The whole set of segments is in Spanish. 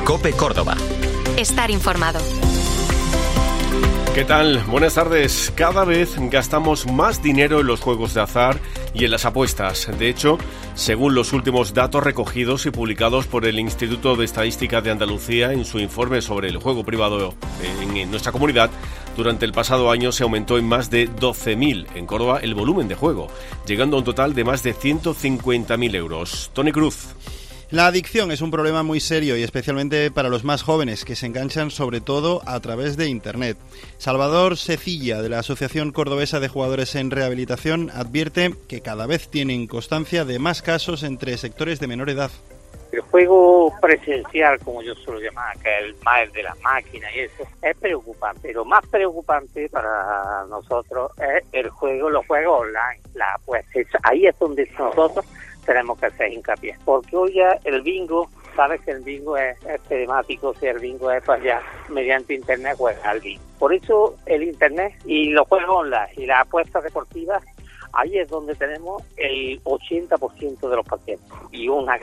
COPE Córdoba. Estar informado. ¿Qué tal? Buenas tardes. Cada vez gastamos más dinero en los juegos de azar y en las apuestas. De hecho, según los últimos datos recogidos y publicados por el Instituto de Estadística de Andalucía en su informe sobre el juego privado en nuestra comunidad, durante el pasado año se aumentó en más de 12.000 en Córdoba el volumen de juego, llegando a un total de más de 150.000 euros. Tony Cruz. La adicción es un problema muy serio y especialmente para los más jóvenes, que se enganchan sobre todo a través de Internet. Salvador Secilla, de la Asociación Cordobesa de Jugadores en Rehabilitación, advierte que cada vez tienen constancia de más casos entre sectores de menor edad. El juego presencial, como yo suelo llamar, que es el más de las máquinas y eso, es preocupante. Lo más preocupante para nosotros es los juegos online. Ahí es donde nosotros tenemos que hacer hincapié. Porque hoy ya el bingo, sabes que el bingo es temático, si el bingo es para allá, mediante Internet juega al bingo. Por eso el Internet y los juegos online y las apuestas deportivas, ahí es donde tenemos el 80% de los pacientes. Y con una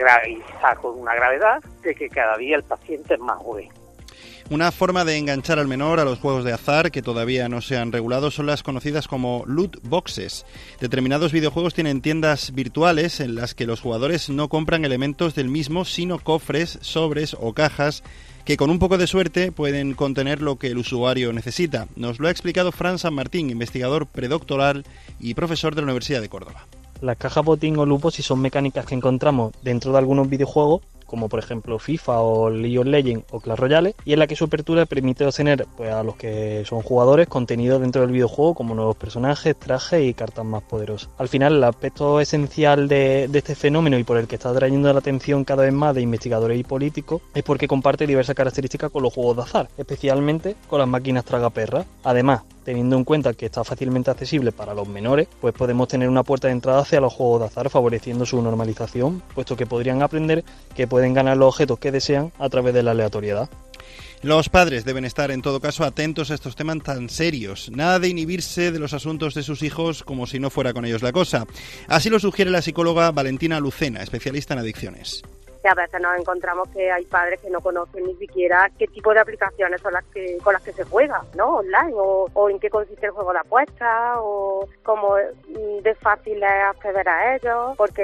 gravedad de que cada día el paciente es más joven. Una forma de enganchar al menor a los juegos de azar que todavía no se han regulado son las conocidas como loot boxes. Determinados videojuegos tienen tiendas virtuales en las que los jugadores no compran elementos del mismo, sino cofres, sobres o cajas que con un poco de suerte pueden contener lo que el usuario necesita. Nos lo ha explicado Fran San Martín, investigador predoctoral y profesor de la Universidad de Córdoba. Las cajas botín o loot boxes son mecánicas que encontramos dentro de algunos videojuegos, como por ejemplo FIFA o League of Legends o Clash Royale, y en la que su apertura permite obtener a los que son jugadores contenido dentro del videojuego como nuevos personajes, trajes y cartas más poderosas. Al final, el aspecto esencial de este fenómeno y por el que está atrayendo la atención cada vez más de investigadores y políticos es porque comparte diversas características con los juegos de azar, especialmente con las máquinas tragaperras. Además, teniendo en cuenta que está fácilmente accesible para los menores, pues podemos tener una puerta de entrada hacia los juegos de azar, favoreciendo su normalización, puesto que podrían aprender que pueden ganar los objetos que desean a través de la aleatoriedad. Los padres deben estar en todo caso atentos a estos temas tan serios. Nada de inhibirse de los asuntos de sus hijos como si no fuera con ellos la cosa. Así lo sugiere la psicóloga Valentina Lucena, especialista en adicciones. A veces nos encontramos que hay padres que no conocen ni siquiera qué tipo de aplicaciones son con las que se juega, ¿no? Online, o en qué consiste el juego de apuestas, o cómo de fácil es acceder a ellos, porque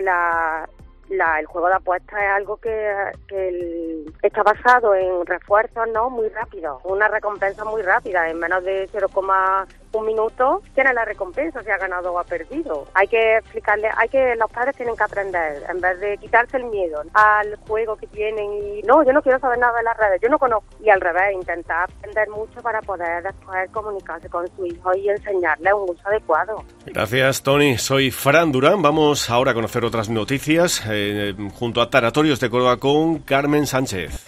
el juego de apuestas es algo que está basado en refuerzos, ¿no? Muy rápidos, una recompensa muy rápida, en menos de 0,1 minuto tiene la recompensa, si ha ganado o ha perdido. Hay que explicarle, los padres tienen que aprender, en vez de quitarse el miedo al juego que tienen y no, yo no quiero saber nada de las redes, yo no conozco, y al revés, intentar aprender mucho para poder después comunicarse con su hijo y enseñarle un uso adecuado. Gracias, Tony. Soy Fran Durán. Vamos ahora a conocer otras noticias junto a Tanatorios de Córdoba con Carmen Sánchez.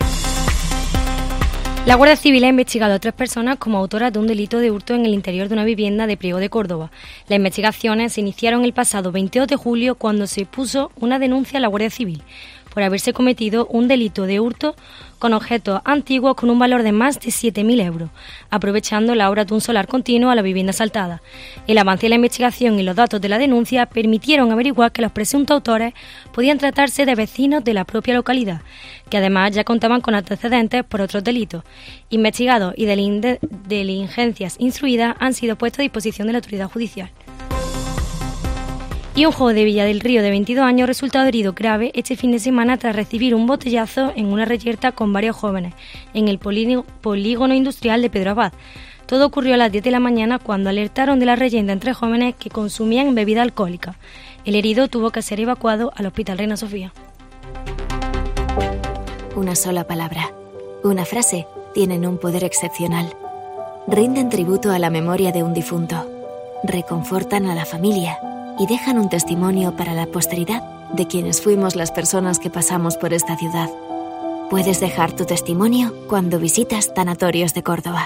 La Guardia Civil ha investigado a 3 personas como autoras de un delito de hurto en el interior de una vivienda de Priego de Córdoba. Las investigaciones se iniciaron el pasado 22 de julio cuando se puso una denuncia a la Guardia Civil por haberse cometido un delito de hurto con objetos antiguos con un valor de más de 7.000 euros, aprovechando la obra de un solar continuo a la vivienda asaltada. El avance de la investigación y los datos de la denuncia permitieron averiguar que los presuntos autores podían tratarse de vecinos de la propia localidad, que además ya contaban con antecedentes por otros delitos. Investigados y diligencias instruidas han sido puestos a disposición de la autoridad judicial. Y un joven de Villa del Río de 22 años resultado herido grave este fin de semana tras recibir un botellazo en una reyerta con varios jóvenes en el polígono industrial de Pedro Abad. Todo ocurrió a las 10 de la mañana cuando alertaron de la reyerta entre jóvenes que consumían bebida alcohólica. El herido tuvo que ser evacuado al Hospital Reina Sofía. Una sola palabra, una frase, tienen un poder excepcional. Rinden tributo a la memoria de un difunto, reconfortan a la familia y dejan un testimonio para la posteridad de quienes fuimos las personas que pasamos por esta ciudad. Puedes dejar tu testimonio cuando visitas Tanatorios de Córdoba.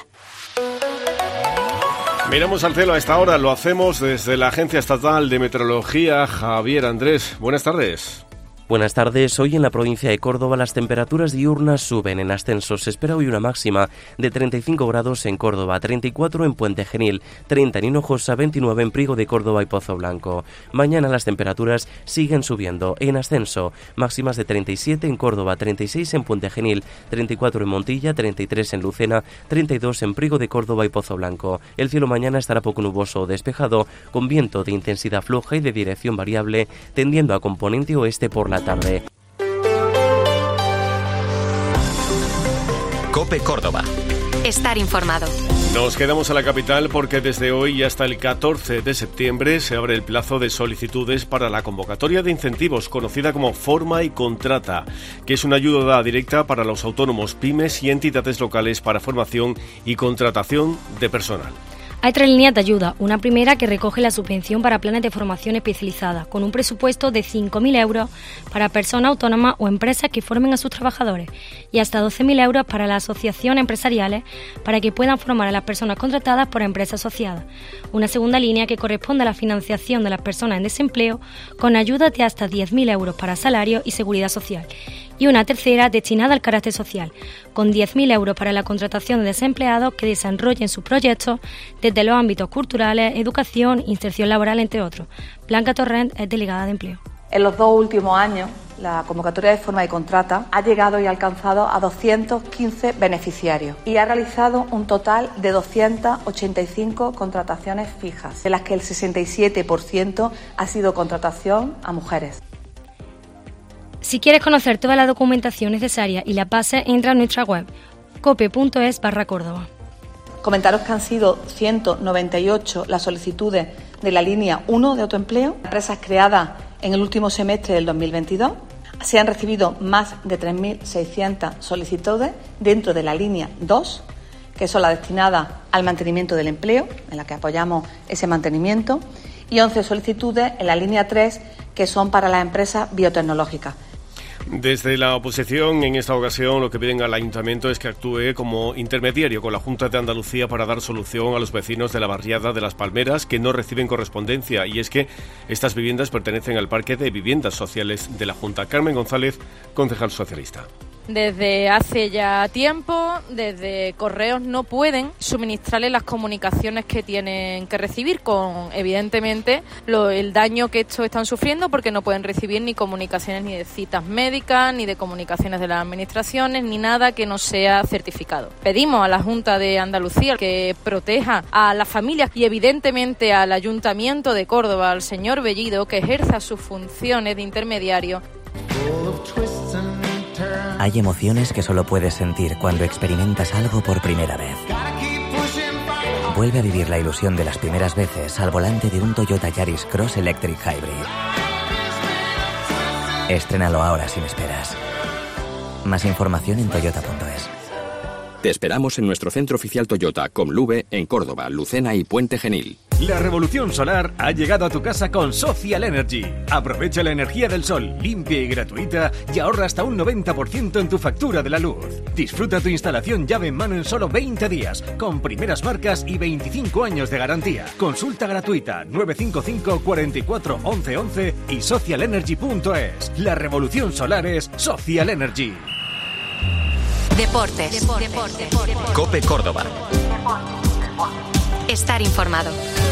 Miramos al cielo a esta hora, lo hacemos desde la Agencia Estatal de Meteorología. Javier Andrés, buenas tardes. Buenas tardes. Hoy en la provincia de Córdoba las temperaturas diurnas suben en ascenso. Se espera hoy una máxima de 35 grados en Córdoba, 34 en Puente Genil, 30 en Hinojosa, 29 en Priego de Córdoba y Pozo Blanco. Mañana las temperaturas siguen subiendo en ascenso. Máximas de 37 en Córdoba, 36 en Puente Genil, 34 en Montilla, 33 en Lucena, 32 en Priego de Córdoba y Pozo Blanco. El cielo mañana estará poco nuboso o despejado, con viento de intensidad floja y de dirección variable, tendiendo a componente oeste por la tarde. COPE Córdoba. Estar informado. Nos quedamos a la capital porque desde hoy y hasta el 14 de septiembre se abre el plazo de solicitudes para la convocatoria de incentivos conocida como Forma y Contrata, que es una ayuda directa para los autónomos, pymes y entidades locales para formación y contratación de personal. Hay 3 líneas de ayuda. Una primera que recoge la subvención para planes de formación especializada, con un presupuesto de 5.000 euros para personas autónomas o empresas que formen a sus trabajadores y hasta 12.000 euros para las asociaciones empresariales para que puedan formar a las personas contratadas por empresas asociadas. Una segunda línea que corresponde a la financiación de las personas en desempleo con ayuda de hasta 10.000 euros para salario y seguridad social. Y una tercera destinada al carácter social, con 10.000 euros para la contratación de desempleados que desarrollen sus proyectos desde los ámbitos culturales, educación, inserción laboral, entre otros. Blanca Torrent es delegada de empleo. En los 2 últimos años, la convocatoria de Forma y Contrata ha llegado y alcanzado a 215 beneficiarios y ha realizado un total de 285 contrataciones fijas, de las que el 67% ha sido contratación a mujeres. Si quieres conocer toda la documentación necesaria y la base, entra a nuestra web cope.es/Córdoba. Comentaros que han sido 198 las solicitudes de la línea 1 de autoempleo, empresas creadas en el último semestre del 2022. Se han recibido más de 3.600 solicitudes dentro de la línea 2, que son las destinadas al mantenimiento del empleo, en la que apoyamos ese mantenimiento, y 11 solicitudes en la línea 3, que son para las empresas biotecnológicas. Desde la oposición, en esta ocasión, lo que piden al Ayuntamiento es que actúe como intermediario con la Junta de Andalucía para dar solución a los vecinos de la barriada de Las Palmeras que no reciben correspondencia. Y es que estas viviendas pertenecen al Parque de Viviendas Sociales de la Junta. Carmen González, concejal socialista. Desde hace ya tiempo, desde Correos no pueden suministrarles las comunicaciones que tienen que recibir, con evidentemente el daño que estos están sufriendo, porque no pueden recibir ni comunicaciones ni de citas médicas, ni de comunicaciones de las administraciones, ni nada que no sea certificado. Pedimos a la Junta de Andalucía que proteja a las familias y evidentemente al Ayuntamiento de Córdoba, al señor Bellido, que ejerza sus funciones de intermediario. Hay emociones que solo puedes sentir cuando experimentas algo por primera vez. Vuelve a vivir la ilusión de las primeras veces al volante de un Toyota Yaris Cross Electric Hybrid. Estrénalo ahora sin esperas. Más información en toyota.es. Te esperamos en nuestro centro oficial Toyota, Comluve, en Córdoba, Lucena y Puente Genil. La revolución solar ha llegado a tu casa con Social Energy. Aprovecha la energía del sol, limpia y gratuita, y ahorra hasta un 90% en tu factura de la luz. Disfruta tu instalación llave en mano en solo 20 días, con primeras marcas y 25 años de garantía. Consulta gratuita 955 44 11 11 y socialenergy.es. La revolución solar es Social Energy. Deportes. COPE Córdoba. Estar informado.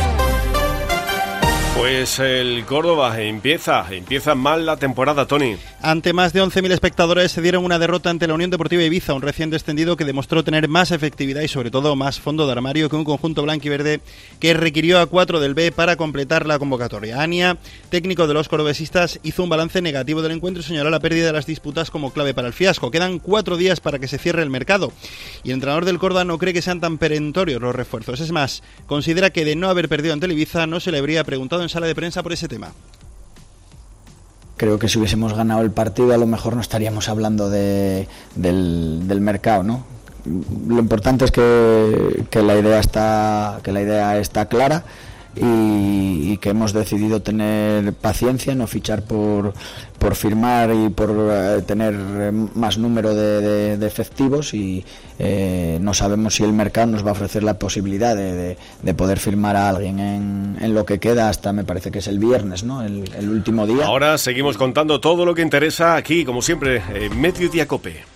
Pues el Córdoba empieza mal la temporada, Tony. Ante más de 11.000 espectadores se dieron una derrota ante la Unión Deportiva Ibiza, un recién descendido que demostró tener más efectividad y sobre todo más fondo de armario que un conjunto blanquiverde que requirió a 4 del B para completar la convocatoria. Ania, técnico de los cordobesistas, hizo un balance negativo del encuentro y señaló la pérdida de las disputas como clave para el fiasco. Quedan 4 días para que se cierre el mercado y el entrenador del Córdoba no cree que sean tan perentorios los refuerzos. Es más, considera que de no haber perdido ante el Ibiza no se le habría preguntado en sala de prensa por ese tema. Creo que si hubiésemos ganado el partido a lo mejor no estaríamos hablando del mercado, ¿no? Lo importante es que la idea está clara, y que hemos decidido tener paciencia, no fichar por firmar y por tener más número de efectivos, y no sabemos si el mercado nos va a ofrecer la posibilidad de poder firmar a alguien en lo que queda hasta, me parece que es el viernes, ¿no? El último día. Ahora seguimos contando todo lo que interesa aquí, como siempre, en Mediodía COPE.